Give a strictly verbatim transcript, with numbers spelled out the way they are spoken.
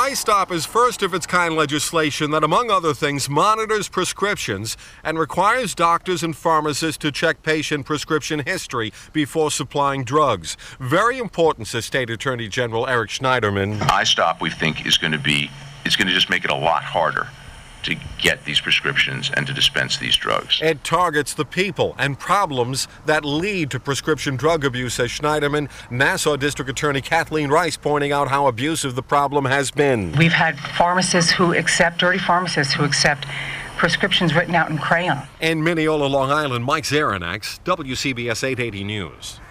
iStop is first-of-its-kind legislation that, among other things, monitors prescriptions and requires doctors and pharmacists to check patient prescription history before supplying drugs. Very important, says State Attorney General Eric Schneiderman. iStop, we think, is going to be, it's going to just make it a lot harder to get these prescriptions and to dispense these drugs. It targets the people and problems that lead to prescription drug abuse, says Schneiderman. Nassau District Attorney Kathleen Rice pointing out how abusive the problem has been. We've had pharmacists who accept, dirty pharmacists who accept prescriptions written out in crayon. In Mineola, Long Island, Mike Zaranax, W C B S eight eighty News.